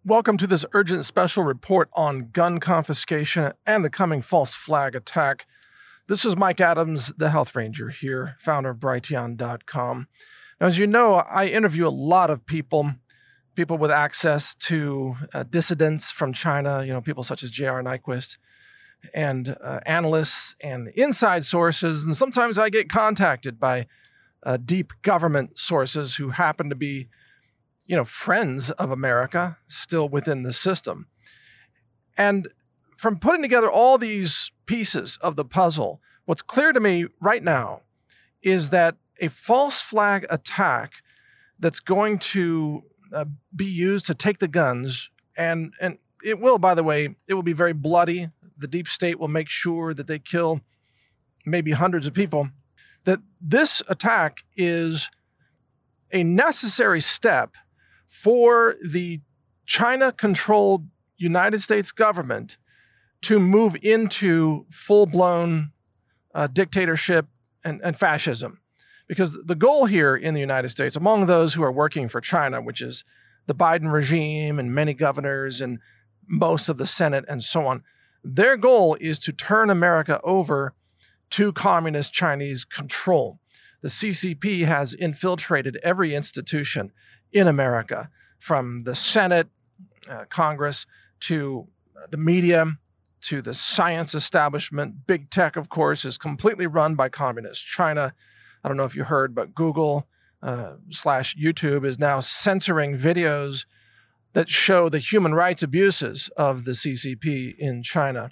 Welcome to this urgent special report on gun confiscation and the coming false flag attack. This is Mike Adams, the Health Ranger here, founder of Brighteon.com. Now, as you know, I interview a lot of people with access to dissidents from China, people such as J.R. Nyquist, and analysts and inside sources. And sometimes I get contacted by deep government sources who happen to be friends of America still within the system. And from putting together all these pieces of the puzzle, what's clear to me right now is that a false flag attack that's going to be used to take the guns, and it will, by the way, it will be very bloody. The deep state will make sure that they kill maybe hundreds of people, that this attack is a necessary step for the China-controlled United States government to move into full-blown dictatorship and fascism. Because the goal here in the United States, among those who are working for China, which is the Biden regime and many governors and most of the Senate and so on, their goal is to turn America over to communist Chinese control. The CCP has infiltrated every institution in America, from the Senate, Congress, to the media, to the science establishment. Big tech, of course, is completely run by communist China. I don't know if you heard, but Google / YouTube is now censoring videos that show the human rights abuses of the CCP in China.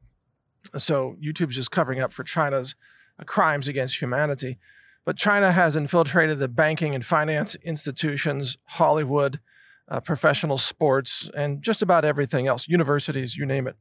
So YouTube's just covering up for China's crimes against humanity. But China has infiltrated the banking and finance institutions, Hollywood, professional sports, and just about everything else, universities, you name it.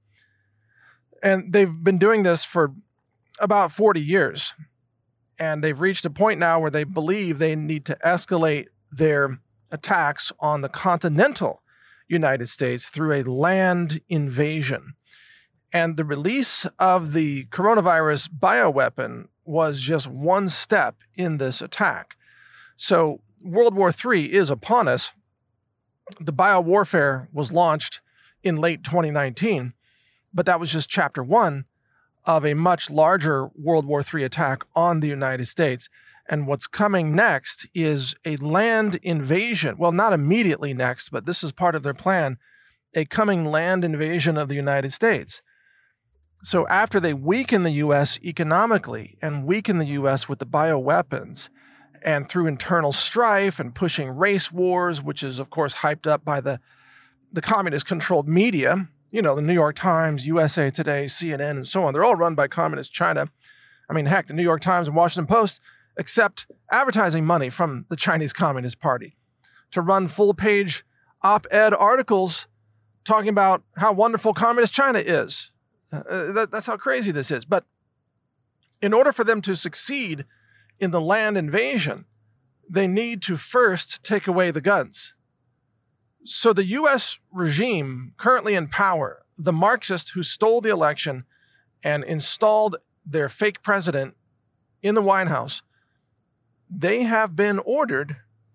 And they've been doing this for about 40 years. And they've reached a point now where they believe they need to escalate their attacks on the continental United States through a land invasion. And the release of the coronavirus bioweapon was just one step in this attack. So World War III is upon us. The biowarfare was launched in late 2019, but that was just chapter one of a much larger World War III attack on the United States. And what's coming next is a land invasion. Well, not immediately next, but this is part of their plan, a coming land invasion of the United States. So after they weaken the U.S. economically and weaken the U.S. with the bioweapons, and through internal strife and pushing race wars, which is, of course, hyped up by the communist-controlled media, the New York Times, USA Today, CNN, and so on, they're all run by communist China. I mean, heck, the New York Times and Washington Post accept advertising money from the Chinese Communist Party to run full-page op-ed articles talking about how wonderful communist China is. That's how crazy this is. But in order for them to succeed in the land invasion, they need to first take away the guns. So the U.S. regime currently in power, the Marxists who stole the election and installed their fake president in the White House, they have been ordered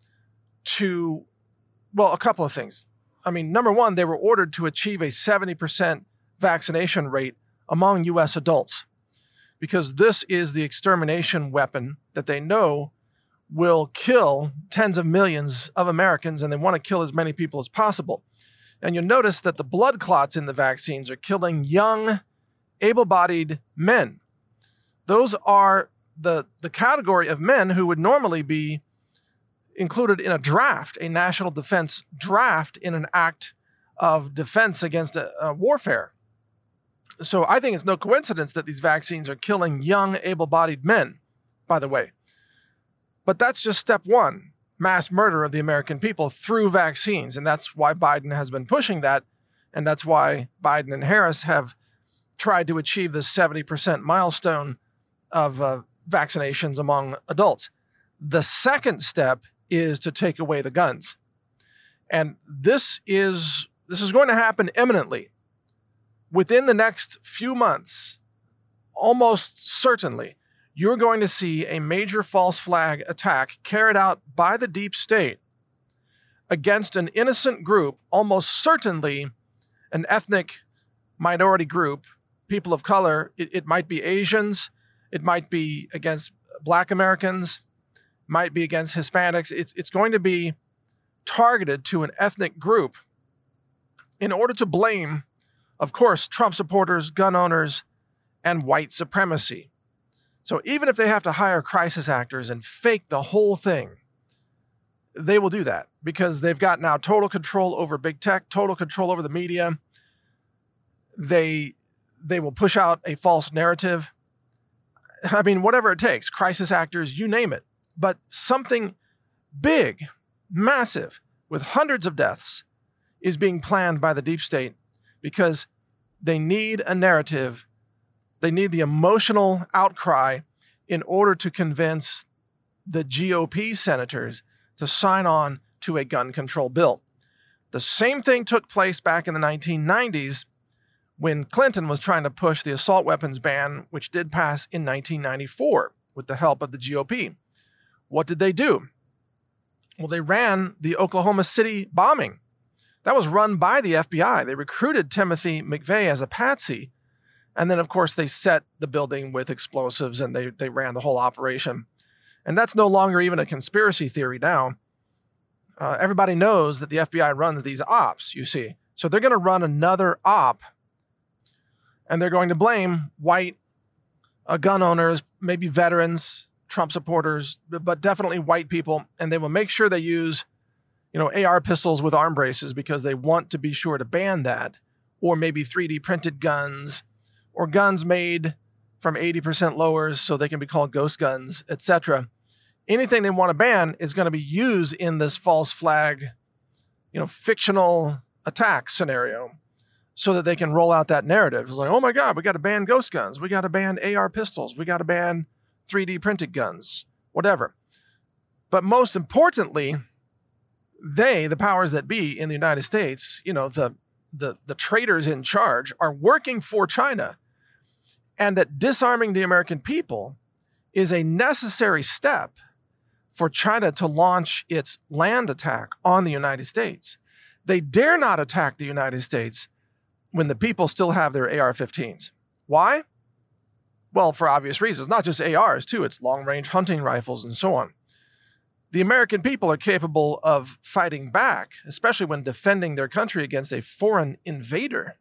to, a couple of things. I mean, number one, they were ordered to achieve a 70% vaccination rate among U.S. adults, because this is the extermination weapon that they know will kill tens of millions of Americans, and they want to kill as many people as possible. And you'll notice that the blood clots in the vaccines are killing young, able-bodied men. Those are the category of men who would normally be included in a draft, a national defense draft in an act of defense against a warfare. So I think it's no coincidence that these vaccines are killing young, able-bodied men, by the way. But that's just step one, mass murder of the American people through vaccines. And that's why Biden has been pushing that. And that's why Biden and Harris have tried to achieve this 70% milestone of vaccinations among adults. The second step is to take away the guns. And this is going to happen imminently. Within the next few months, almost certainly, you're going to see a major false flag attack carried out by the deep state against an innocent group, almost certainly an ethnic minority group, people of color. It might be Asians. It might be against Black Americans, might be against Hispanics. It's going to be targeted to an ethnic group in order to blame, of course, Trump supporters, gun owners, and white supremacy. So even if they have to hire crisis actors and fake the whole thing, they will do that because they've got now total control over big tech, total control over the media. They will push out a false narrative. I mean, whatever it takes, crisis actors, you name it. But something big, massive, with hundreds of deaths is being planned by the deep state because they need a narrative. They need the emotional outcry in order to convince the GOP senators to sign on to a gun control bill. The same thing took place back in the 1990s when Clinton was trying to push the assault weapons ban, which did pass in 1994 with the help of the GOP. What did they do? Well, they ran the Oklahoma City bombing. That was run by the FBI. They recruited Timothy McVeigh as a patsy. And then, of course, they set the building with explosives and they ran the whole operation. And that's no longer even a conspiracy theory now. Everybody knows that the FBI runs these ops, you see. So they're going to run another op. And they're going to blame white gun owners, maybe veterans, Trump supporters, but definitely white people. And they will make sure they use, AR pistols with arm braces because they want to be sure to ban that. Or maybe 3D printed guns or guns made from 80% lowers so they can be called ghost guns, etc. Anything they want to ban is going to be used in this false flag, fictional attack scenario so that they can roll out that narrative. It's like, oh my God, we got to ban ghost guns. We got to ban AR pistols. We got to ban 3D printed guns, whatever. But most importantly, the powers that be in the United States, the traitors in charge are working for China, and that disarming the American people is a necessary step for China to launch its land attack on the United States. They dare not attack the United States when the people still have their AR-15s. Why? Well, for obvious reasons, not just ARs too, it's long-range hunting rifles and so on. The American people are capable of fighting back, especially when defending their country against a foreign invader.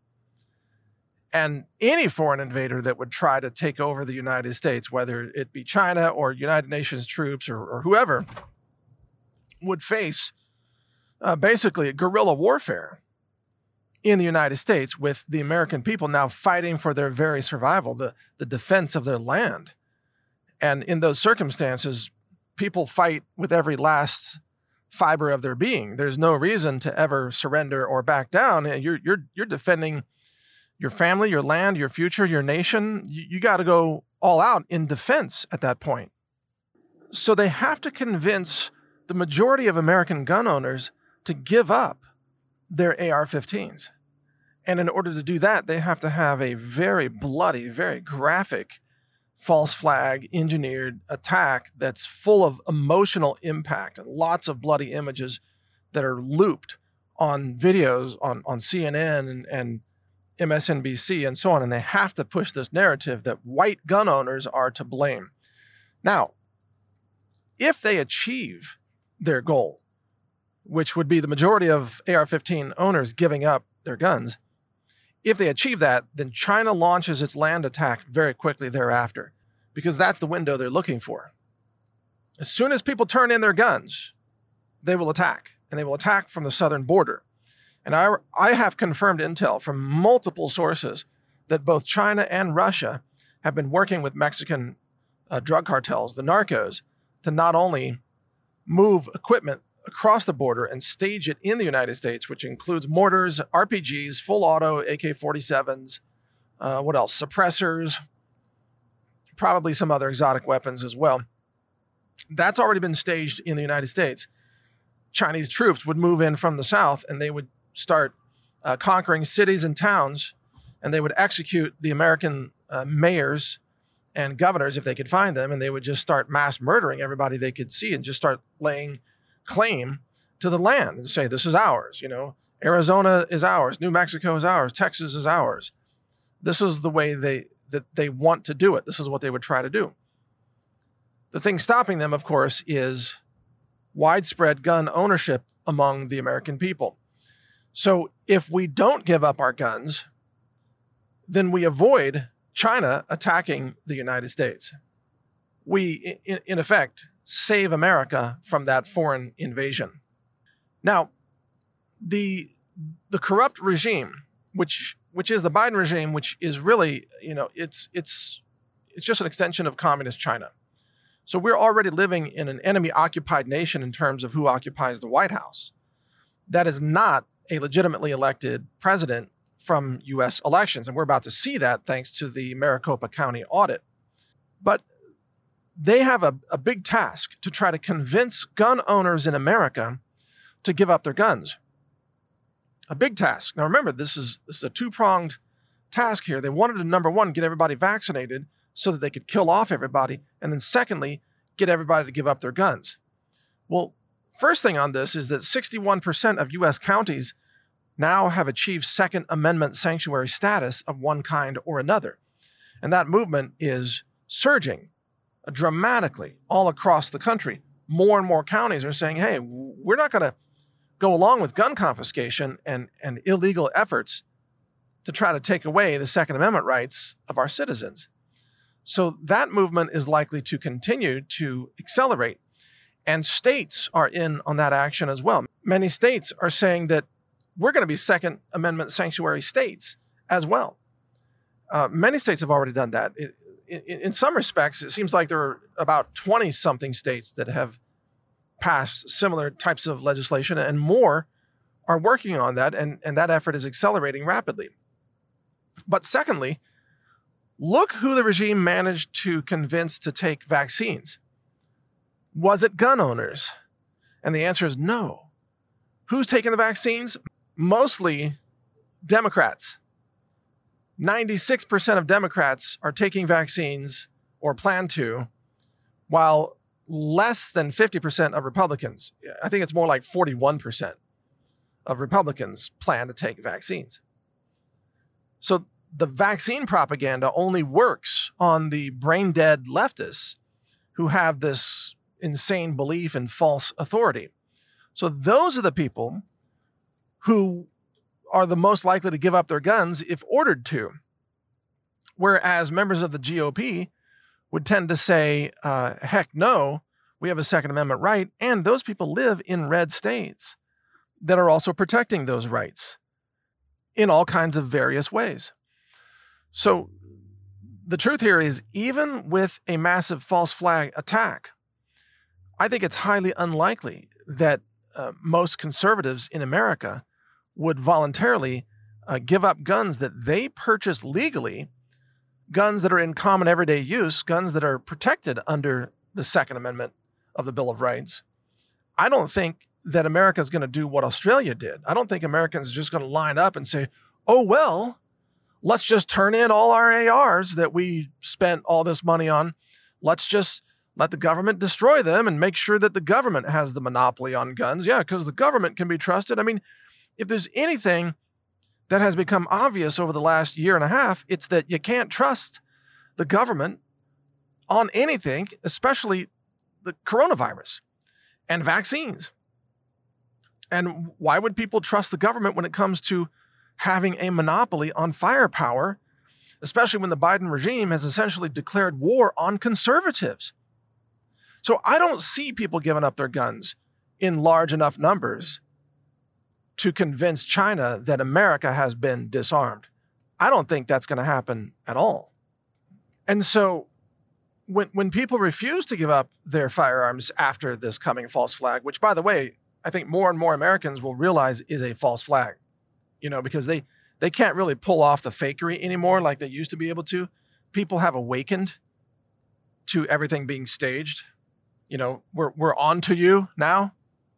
And any foreign invader that would try to take over the United States, whether it be China or United Nations troops or whoever, would face basically guerrilla warfare in the United States with the American people now fighting for their very survival, the defense of their land. And in those circumstances, people fight with every last fiber of their being. There's no reason to ever surrender or back down. You're defending your family, your land, your future, your nation. You got to go all out in defense at that point. So they have to convince the majority of American gun owners to give up their AR-15s. And in order to do that, they have to have a very bloody, very graphic false flag engineered attack that's full of emotional impact and lots of bloody images that are looped on videos on CNN and MSNBC and so on. And they have to push this narrative that white gun owners are to blame. Now, if they achieve their goal, which would be the majority of AR-15 owners giving up their guns, if they achieve that, then China launches its land attack very quickly thereafter, because that's the window they're looking for. As soon as people turn in their guns, they will attack, and they will attack from the southern border. And I have confirmed intel from multiple sources that both China and Russia have been working with Mexican drug cartels, the narcos, to not only move equipment across the border and stage it in the United States, which includes mortars, RPGs, full auto AK-47s, what else? Suppressors, probably some other exotic weapons as well. That's already been staged in the United States. Chinese troops would move in from the south and they would start conquering cities and towns, and they would execute the American mayors and governors if they could find them, and they would just start mass murdering everybody they could see and just start laying claim to the land and say, this is ours. Arizona is ours. New Mexico is ours. Texas is ours. This is the way they want to do it. This is what they would try to do. The thing stopping them, of course, is widespread gun ownership among the American people. So if we don't give up our guns, then we avoid China attacking the United States. We, in effect, save America from that foreign invasion. Now, the corrupt regime, which is the Biden regime, which is really, it's just an extension of communist China. So we're already living in an enemy-occupied nation in terms of who occupies the White House. That is not a legitimately elected president from U.S. elections, and we're about to see that thanks to the Maricopa County audit. But they have a big task to try to convince gun owners in America to give up their guns. A big task. Now remember, this is a two-pronged task here. They wanted to, number one, get everybody vaccinated so that they could kill off everybody, and then secondly, get everybody to give up their guns. Well, first thing on this is that 61% of U.S. counties now have achieved Second Amendment sanctuary status of one kind or another. And that movement is surging dramatically all across the country. More and more counties are saying, hey, we're not going to go along with gun confiscation and illegal efforts to try to take away the Second Amendment rights of our citizens. So that movement is likely to continue to accelerate. And states are in on that action as well. Many states are saying that we're going to be Second Amendment sanctuary states as well. Many states have already done that. In some respects, it seems like there are about 20-something states that have passed similar types of legislation, and more are working on that, and that effort is accelerating rapidly. But secondly, look who the regime managed to convince to take vaccines. Was it gun owners? And the answer is no. Who's taking the vaccines? Mostly Democrats. 96% of Democrats are taking vaccines or plan to, while less than 50% of Republicans, I think it's more like 41% of Republicans plan to take vaccines. So the vaccine propaganda only works on the brain-dead leftists who have this insane belief in false authority. So those are the people who are the most likely to give up their guns if ordered to. Whereas members of the GOP would tend to say, heck no, we have a Second Amendment right, and those people live in red states that are also protecting those rights in all kinds of various ways. So the truth here is, even with a massive false flag attack, I think it's highly unlikely that most conservatives in America would voluntarily give up guns that they purchased legally, guns that are in common everyday use, guns that are protected under the Second Amendment of the Bill of Rights. I don't think that America is going to do what Australia did. I don't think Americans are just going to line up and say, oh, well, let's just turn in all our ARs that we spent all this money on. Let's just let the government destroy them and make sure that the government has the monopoly on guns. Yeah, because the government can be trusted. I mean, if there's anything that has become obvious over the last year and a half, it's that you can't trust the government on anything, especially the coronavirus and vaccines. And why would people trust the government when it comes to having a monopoly on firepower, especially when the Biden regime has essentially declared war on conservatives? So I don't see people giving up their guns in large enough numbers to convince China that America has been disarmed. I don't think that's going to happen at all. And so when people refuse to give up their firearms after this coming false flag, which, by the way, I think more and more Americans will realize is a false flag, because they can't really pull off the fakery anymore like they used to be able to. People have awakened to everything being staged. We're on to you now.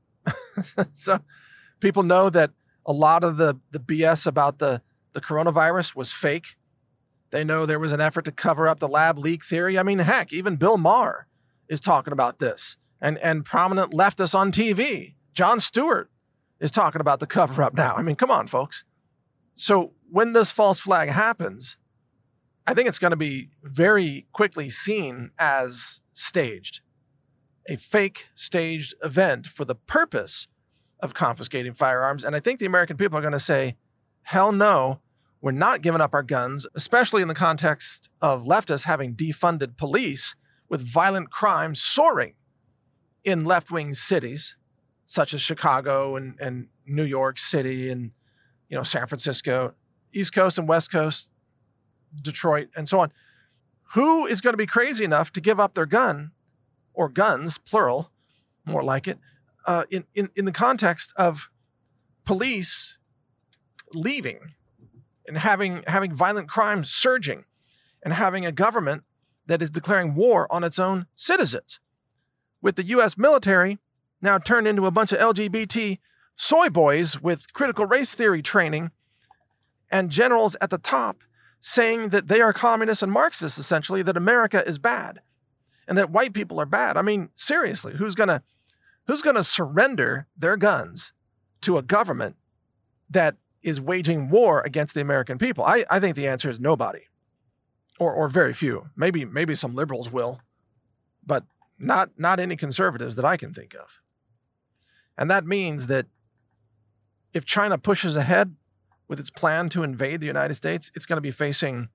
So people know that a lot of the BS about the coronavirus was fake. They know there was an effort to cover up the lab leak theory. I mean, heck, even Bill Maher is talking about this. And prominent leftists on TV Jon Stewart is talking about the cover-up now. I mean, come on, folks. So when this false flag happens, I think it's going to be very quickly seen as staged, a fake staged event for the purpose of confiscating firearms. And I think the American people are going to say, hell no, we're not giving up our guns, especially in the context of leftists having defunded police with violent crime soaring in left-wing cities such as Chicago and New York City and, San Francisco, East Coast and West Coast, Detroit, and so on. Who is going to be crazy enough to give up their gun, or guns, plural, more like it, in the context of police leaving and having violent crime surging and having a government that is declaring war on its own citizens, with the U.S. military now turned into a bunch of LGBT soy boys with critical race theory training and generals at the top saying that they are communists and Marxists, essentially, that America is bad and that white people are bad. I mean, seriously, who's gonna surrender their guns to a government that is waging war against the American people? I think the answer is nobody, or very few. Maybe some liberals will, but not any conservatives that I can think of. And that means that if China pushes ahead with its plan to invade the United States, it's going to be facing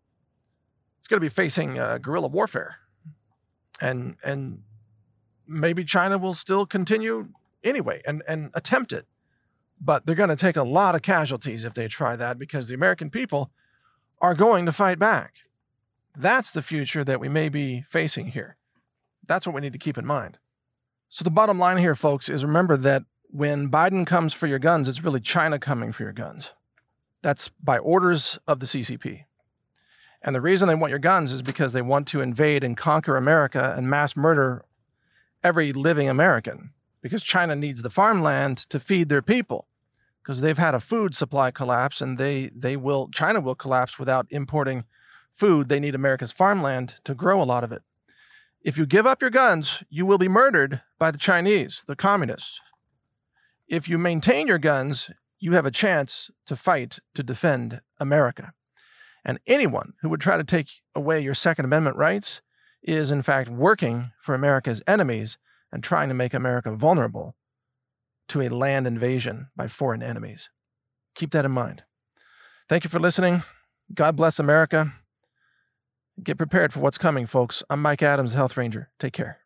guerrilla warfare, and maybe China will still continue anyway and attempt it, but they're going to take a lot of casualties if they try that, because the American people are going to fight back. That's the future that we may be facing here. That's what we need to keep in mind. So the bottom line here, folks, is remember that when Biden comes for your guns, it's really China coming for your guns. That's by orders of the CCP. And the reason they want your guns is because they want to invade and conquer America and mass murder every living American, because China needs the farmland to feed their people, because they've had a food supply collapse, and China will collapse without importing food. They need America's farmland to grow a lot of it. If you give up your guns, you will be murdered by the Chinese, the communists. If you maintain your guns, you have a chance to fight to defend America. And anyone who would try to take away your Second Amendment rights is, in fact, working for America's enemies and trying to make America vulnerable to a land invasion by foreign enemies. Keep that in mind. Thank you for listening. God bless America. Get prepared for what's coming, folks. I'm Mike Adams, Health Ranger. Take care.